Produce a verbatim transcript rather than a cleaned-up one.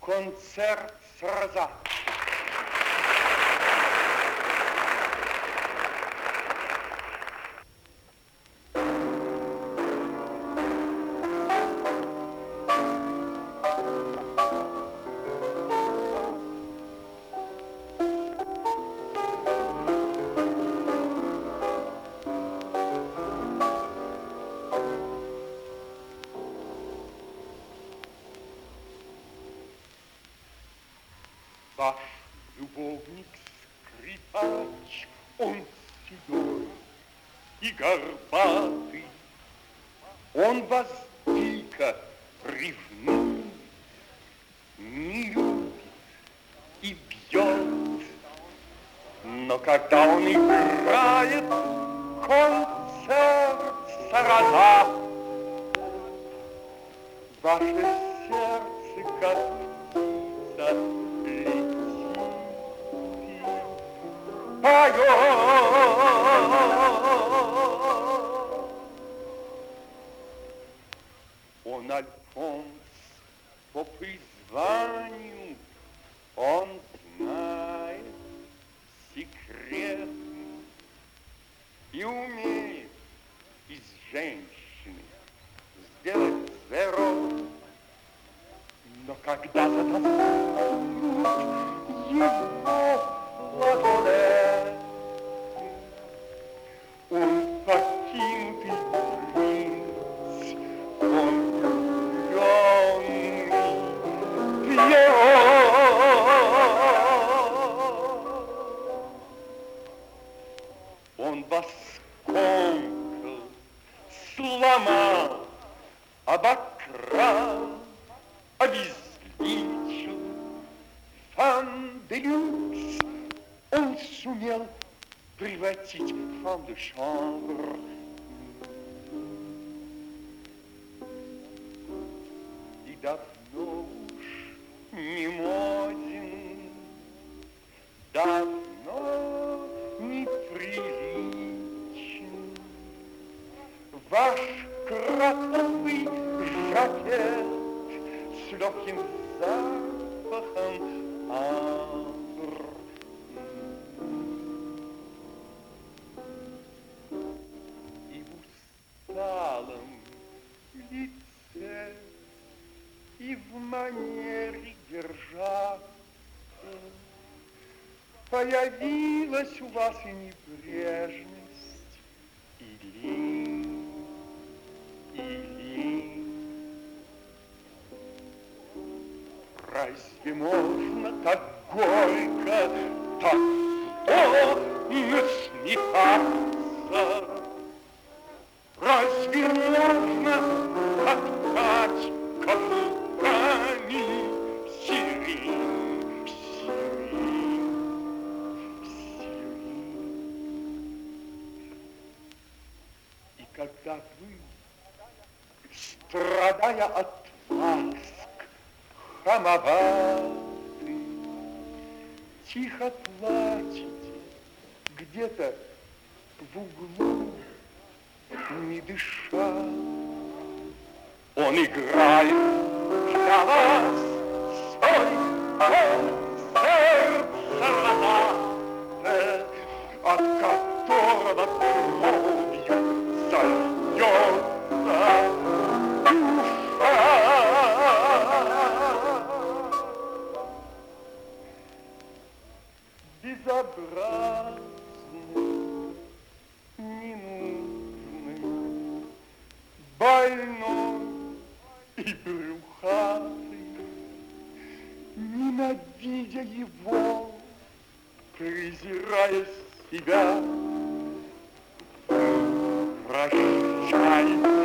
Концерт с роза. Ваш любовник скрипач, он седой и горбатый, он вас дико ревнует, не любит и бьет. Но когда он играет концерт сараза, ваше сердце как птица летит и поет. Он Альфонс по призванию, он знает секреты и умеет из женщины сделать зеро. Но когда затасуют его ладони, он покинутый принц, он влюбленный пьет. Он вас скомкал, сломал, обокрал, обезличил. Фан де люкс он сумел превратить в фан де шамбр. И давно уж не моден, давно не приличен ваш кротовый жакет с легким запахом амбр. И в усталом лице, и в манере держаться появилась у вас и небрежность, и лень, и лень. Разве можно так горько, так зло насмехаться? Разве можно топтать каблуками сирень, сирень, сирень? И когда вы, страдая от ласк хамоваты, тихо плачете где-то в углу, не дыша, он играет для вас свой концерт сараза, от которого кровью зальется душа. Безобразный, ненужный, больной и брюхатый, ненавидя его, презирая себя, прощайте.